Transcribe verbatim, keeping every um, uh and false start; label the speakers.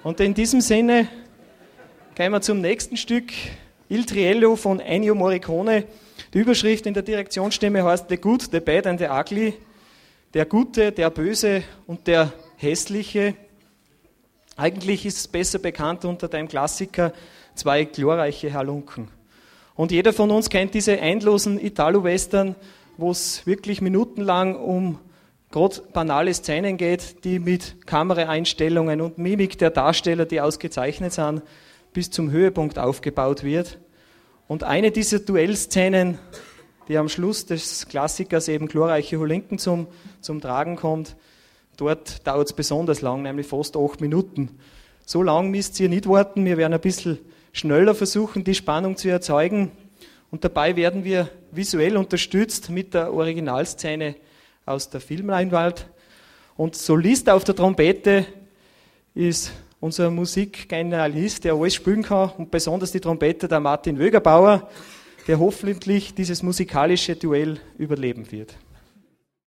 Speaker 1: Und in diesem Sinne gehen wir zum nächsten Stück, Il Triello von Ennio Morricone. Die Überschrift in der Direktionsstimme heißt The Good, The Bad and The Ugly. Der Gute, der Böse und der Hässliche. Eigentlich ist es besser bekannt unter dem Klassiker Zwei glorreiche Halunken. Und jeder von uns kennt diese endlosen Italo-Western, wo es wirklich minutenlang um gerade banale Szenen geht, die mit Kameraeinstellungen und Mimik der Darsteller, die ausgezeichnet sind, bis zum Höhepunkt aufgebaut wird. Und eine dieser Duellszenen, die am Schluss des Klassikers eben glorreiche Halunken zum, zum Tragen kommt, dort dauert es besonders lang, nämlich fast acht Minuten. So lang müsst ihr nicht warten, wir werden ein bisschen schneller versuchen, die Spannung zu erzeugen. Und dabei werden wir visuell unterstützt mit der Originalszene aus der Filmleinwand. Und Solist auf der Trompete ist unser Musikgeneralist, der alles spielen kann, und besonders die Trompete, der Martin Wögerbauer, der hoffentlich dieses musikalische Duell überleben wird.